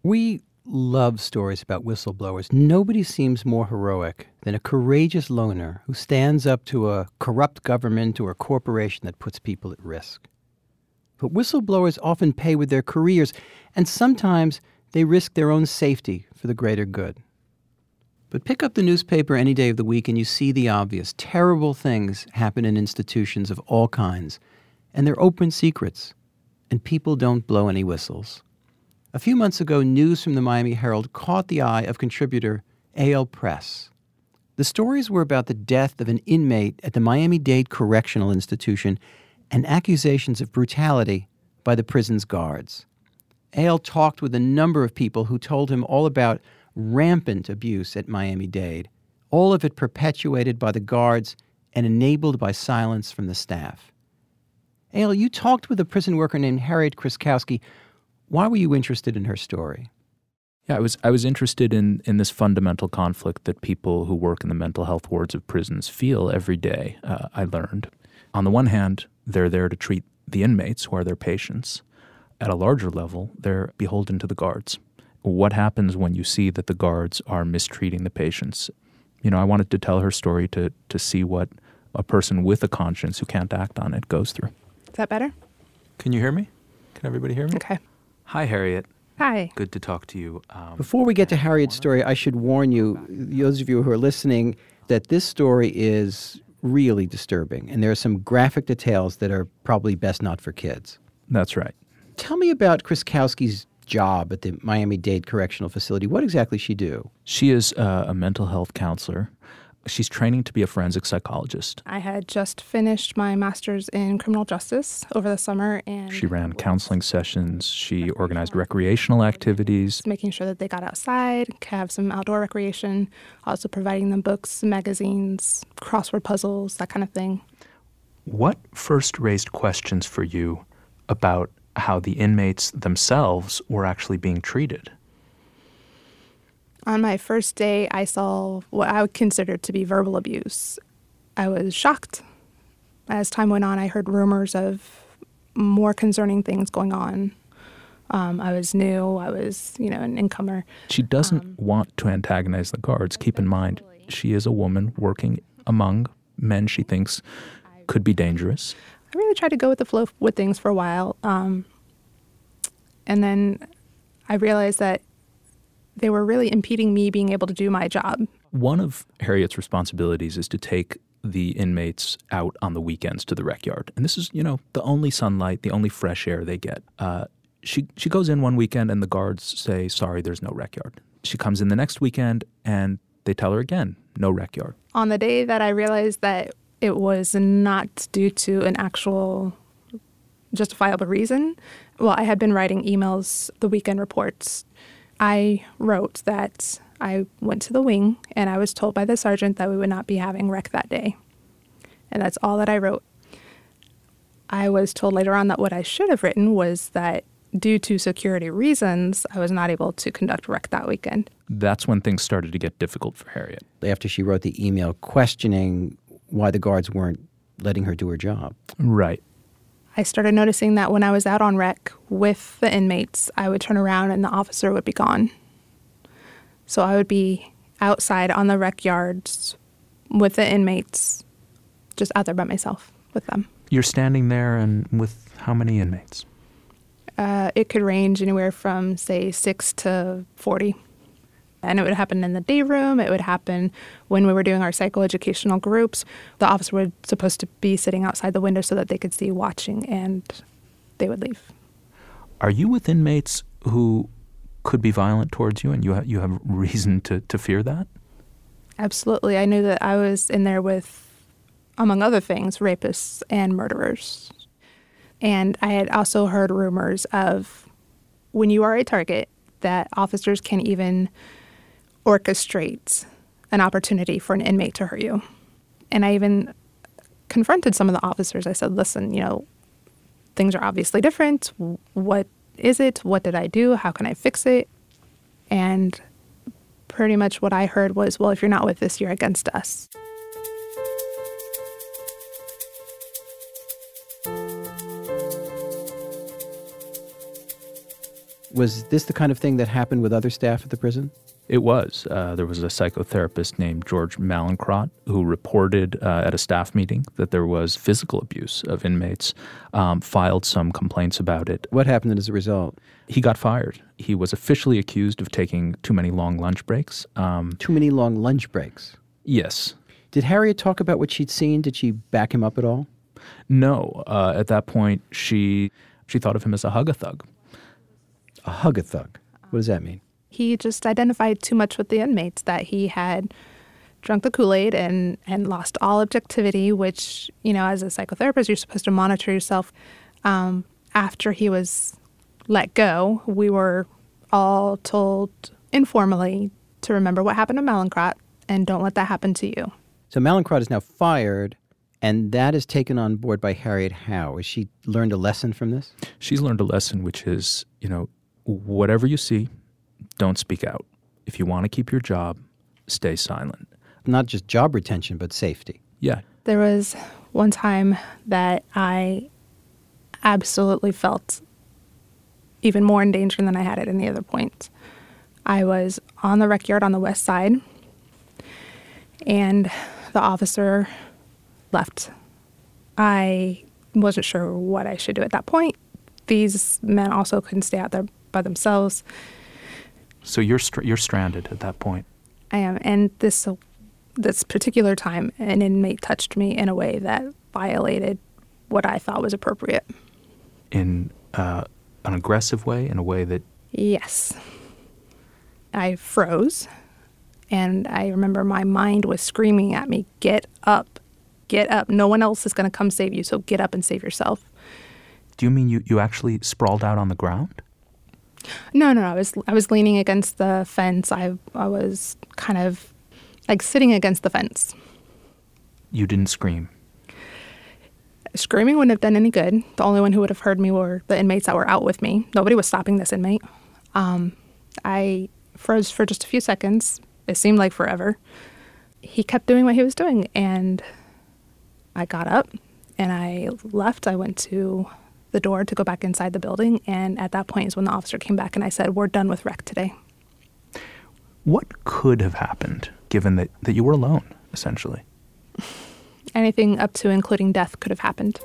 We love stories about whistleblowers. Nobody seems more heroic than a courageous loner who stands up to a corrupt government or a corporation that puts people at risk. But whistleblowers often pay with their careers, and sometimes they risk their own safety for the greater good. But pick up the newspaper any day of the week and you see the obvious. Terrible things happen in institutions of all kinds, and they're open secrets, and people don't blow any whistles. A few months ago, news from the Miami Herald caught the eye of contributor A.L. Press. The stories were about the death of an inmate at the Miami-Dade Correctional Institution and accusations of brutality by the prison's guards. A.L. talked with a number of people who told him all about rampant abuse at Miami-Dade, all of it perpetuated by the guards and enabled by silence from the staff. A.L., you talked with a prison worker named Harriet Kriskowski. Why were you interested in her story? Yeah, I was interested in this fundamental conflict that people who work in the mental health wards of prisons feel every day, I learned. On the one hand, they're there to treat the inmates who are their patients. At a larger level, they're beholden to the guards. What happens when you see that the guards are mistreating the patients? I wanted to tell her story to see what a person with a conscience who can't act on it goes through. Is that better? Can you hear me? Can everybody hear me? Okay. Hi, Harriet. Hi. Good to talk to you. Before we get to Harriet's story, I should warn you, those of you who are listening, that this story is really disturbing, and there are some graphic details that are probably best not for kids. That's right. Tell me about Kriskowski's job at the Miami-Dade Correctional Facility. What exactly does she do? She is a mental health counselor. She's training to be a forensic psychologist. I had just finished my master's in criminal justice over the summer, and she ran counseling sessions. She organized recreational activities. Making sure that they got outside, have some outdoor recreation, also providing them books, magazines, crossword puzzles, that kind of thing. What first raised questions for you about how the inmates themselves were actually being treated? On my first day, I saw what I would consider to be verbal abuse. I was shocked. As time went on, I heard rumors of more concerning things going on. I was new. I was, an incomer. She doesn't want to antagonize the guards. Keep in mind, she is a woman working among men she thinks could be dangerous. I really tried to go with the flow with things for a while. And then I realized that they were really impeding me being able to do my job. One of Harriet's responsibilities is to take the inmates out on the weekends to the rec yard. And this is, the only sunlight, the only fresh air they get. She goes in one weekend and the guards say, sorry, there's no rec yard. She comes in the next weekend and they tell her again, no rec yard. On the day that I realized that it was not due to an actual justifiable reason, I had been writing emails, the weekend reports. I wrote that I went to the wing and I was told by the sergeant that we would not be having rec that day. And that's all that I wrote. I was told later on that what I should have written was that due to security reasons, I was not able to conduct rec that weekend. That's when things started to get difficult for Harriet. After she wrote the email questioning why the guards weren't letting her do her job. Right. I started noticing that when I was out on rec with the inmates, I would turn around and the officer would be gone. So I would be outside on the rec yards with the inmates, just out there by myself with them. You're standing there and with how many inmates? It could range anywhere from, say, 6 to 40. And it would happen in the day room. It would happen when we were doing our psychoeducational groups. The officer was supposed to be sitting outside the window so that they could see watching, and they would leave. Are you with inmates who could be violent towards you, and you have reason to fear that? Absolutely. I knew that I was in there with, among other things, rapists and murderers. And I had also heard rumors of when you are a target, that officers can even orchestrate an opportunity for an inmate to hurt you. And I even confronted some of the officers. I said, listen, things are obviously different. What is it? What did I do? How can I fix it? And pretty much what I heard was, well, if you're not with us, you're against us. Was this the kind of thing that happened with other staff at the prison? It was. There was a psychotherapist named George Mallinckrodt who reported at a staff meeting that there was physical abuse of inmates, filed some complaints about it. What happened as a result? He got fired. He was officially accused of taking too many long lunch breaks. Too many long lunch breaks? Yes. Did Harriet talk about what she'd seen? Did she back him up at all? No. At that point, she thought of him as a hug-a-thug. A hug-a-thug? What does that mean? He just identified too much with the inmates, that he had drunk the Kool-Aid and lost all objectivity, which, as a psychotherapist, you're supposed to monitor yourself. After he was let go, we were all told informally to remember what happened to Mallinckrodt and don't let that happen to you. So Mallinckrodt is now fired, and that is taken on board by Harriet Howe. Has she learned a lesson from this? She's learned a lesson, which is, whatever you see, don't speak out. If you want to keep your job, stay silent. Not just job retention, but safety. Yeah. There was one time that I absolutely felt even more in danger than I had at any other point. I was on the rec yard on the west side, and the officer left. I wasn't sure what I should do at that point. These men also couldn't stay out there by themselves. So you're stranded at that point. I am. And this particular time, an inmate touched me in a way that violated what I thought was appropriate. In an aggressive way, in a way that... Yes. I froze, and I remember my mind was screaming at me, get up, get up. No one else is going to come save you, so get up and save yourself. Do you mean you actually sprawled out on the ground? No. I was leaning against the fence. I was kind of like sitting against the fence. You didn't scream? Screaming wouldn't have done any good. The only one who would have heard me were the inmates that were out with me. Nobody was stopping this inmate. I froze for just a few seconds. It seemed like forever. He kept doing what he was doing, and I got up and I left. I went to the door to go back inside the building, and at that point is when the officer came back and I said, we're done with rec today. What could have happened, given that you were alone, essentially? Anything up to including death could have happened.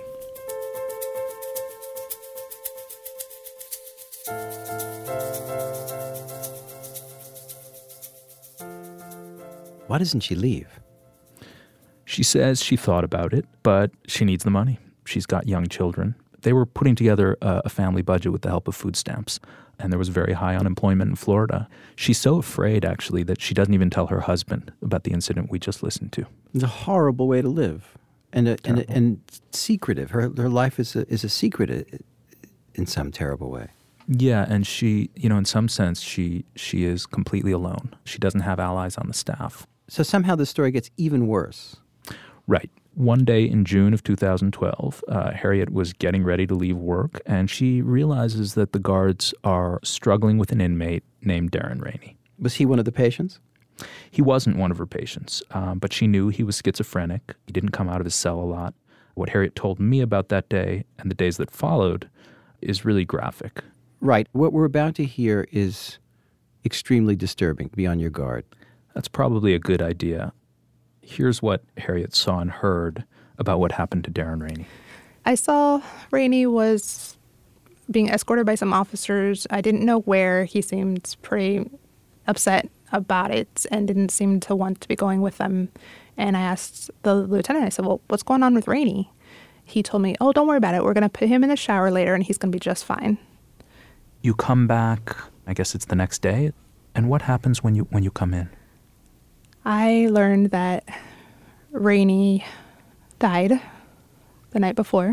Why doesn't she leave? She says she thought about it, but she needs the money. She's got young children. They were putting together a family budget with the help of food stamps, and there was very high unemployment in Florida. She's so afraid, actually, that she doesn't even tell her husband about the incident we just listened to. It's a horrible way to live, and secretive. Her life is a secret in some terrible way. Yeah, and she, in some sense, she is completely alone. She doesn't have allies on the staff. So somehow the story gets even worse. Right. One day in June of 2012, Harriet was getting ready to leave work, and she realizes that the guards are struggling with an inmate named Darren Rainey. Was he one of the patients? He wasn't one of her patients, but she knew he was schizophrenic. He didn't come out of his cell a lot. What Harriet told me about that day and the days that followed is really graphic. Right. What we're about to hear is extremely disturbing. Be on your guard. That's probably a good idea. Here's what Harriet saw and heard about what happened to Darren Rainey. I saw Rainey was being escorted by some officers. I didn't know where. He seemed pretty upset about it and didn't seem to want to be going with them. And I asked the lieutenant, I said, well, what's going on with Rainey? He told me, oh, don't worry about it. We're going to put him in the shower later and he's going to be just fine. You come back, I guess it's the next day. And what happens when you come in? I learned that Rainey died the night before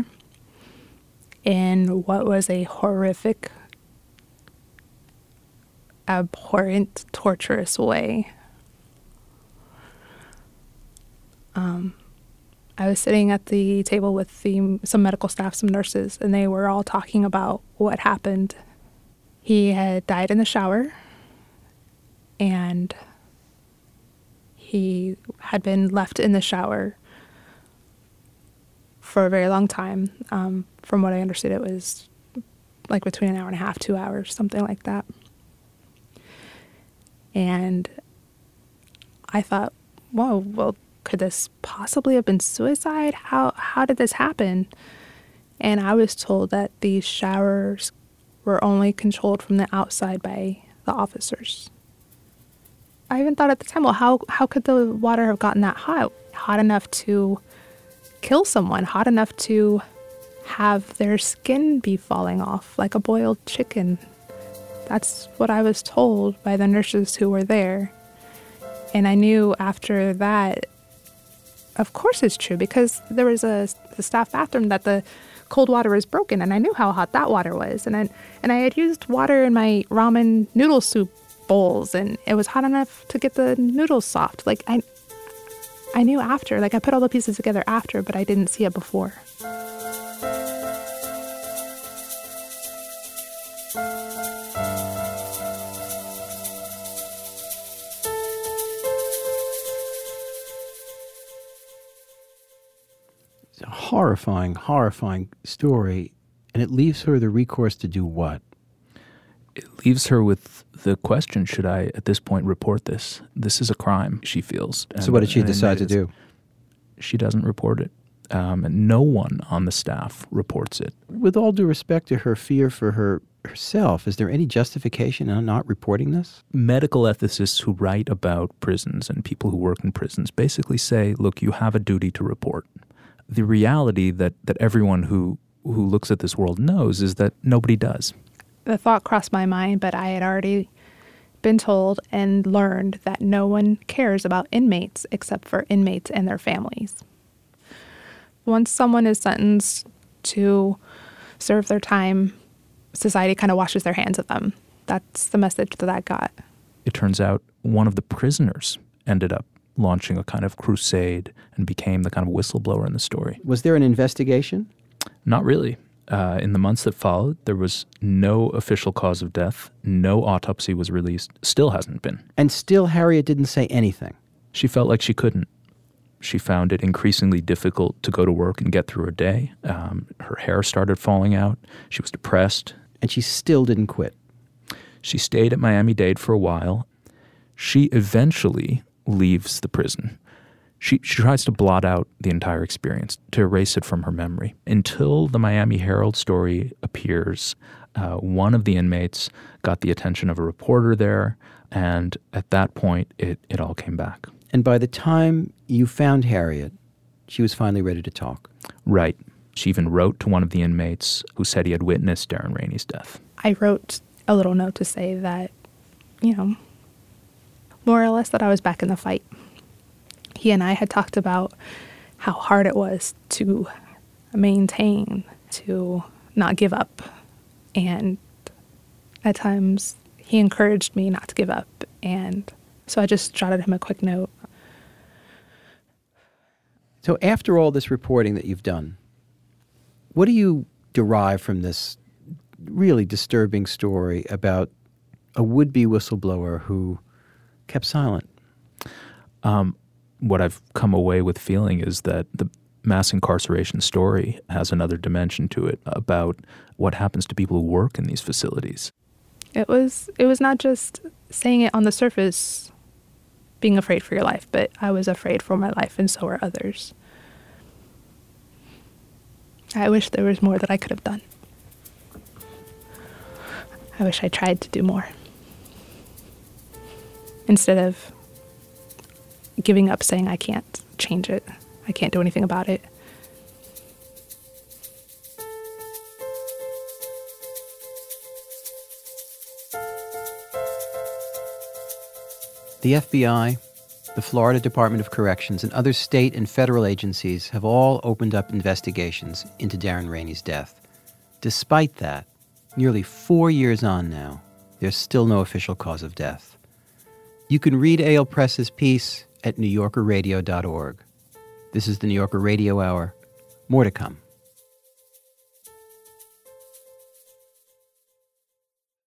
in what was a horrific, abhorrent, torturous way. I was sitting at the table with some medical staff, some nurses, and they were all talking about what happened. He had died in the shower, and he had been left in the shower for a very long time. From what I understood, it was like between an hour and a half, 2 hours, something like that. And I thought, whoa, well, could this possibly have been suicide? How did this happen? And I was told that these showers were only controlled from the outside by the officers. I even thought at the time, well, how could the water have gotten that hot? Hot enough to kill someone, hot enough to have their skin be falling off like a boiled chicken. That's what I was told by the nurses who were there. And I knew after that, of course it's true, because there was a staff bathroom that the cold water was broken, and I knew how hot that water was. And I had used water in my ramen noodle soup bowls, and it was hot enough to get the noodles soft. Like, I knew after. Like, I put all the pieces together after, but I didn't see it before. It's a horrifying, horrifying story, and it leaves her the recourse to do what? It leaves her with the question, should I at this point report this? This is a crime, she feels. So what did she decide to do? She doesn't report it. And no one on the staff reports it. With all due respect to her fear for herself, is there any justification in not reporting this? Medical ethicists who write about prisons and people who work in prisons basically say, look, you have a duty to report. The reality that everyone who looks at this world knows is that nobody does. The thought crossed my mind, but I had already been told and learned that no one cares about inmates except for inmates and their families. Once someone is sentenced to serve their time, society kind of washes their hands of them. That's the message that I got. It turns out one of the prisoners ended up launching a kind of crusade and became the kind of whistleblower in the story. Was there an investigation? Not really. In the months that followed, there was no official cause of death. No autopsy was released. Still hasn't been. And still Harriet didn't say anything. She felt like she couldn't. She found it increasingly difficult to go to work and get through her day. Her hair started falling out. She was depressed. And she still didn't quit. She stayed at Miami-Dade for a while. She eventually leaves the prison. She tries to blot out the entire experience, to erase it from her memory. Until the Miami Herald story appears, one of the inmates got the attention of a reporter there, and at that point, it all came back. And by the time you found Harriet, she was finally ready to talk. Right. She even wrote to one of the inmates who said he had witnessed Darren Rainey's death. I wrote a little note to say that, more or less that I was back in the fight. He and I had talked about how hard it was to maintain, to not give up. And at times, he encouraged me not to give up. And so I just jotted him a quick note. So after all this reporting that you've done, what do you derive from this really disturbing story about a would-be whistleblower who kept silent? What I've come away with feeling is that the mass incarceration story has another dimension to it about what happens to people who work in these facilities. It was not just saying it on the surface, being afraid for your life, but I was afraid for my life, and so were others. I wish there was more that I could have done. I wish I tried to do more. Instead of giving up, saying I can't change it, I can't do anything about it. The FBI, the Florida Department of Corrections, and other state and federal agencies have all opened up investigations into Darren Rainey's death. Despite that, nearly 4 years on now, there's still no official cause of death. You can read A.L. Press's piece at NewYorkerRadio.org. This is the New Yorker Radio Hour. More to come.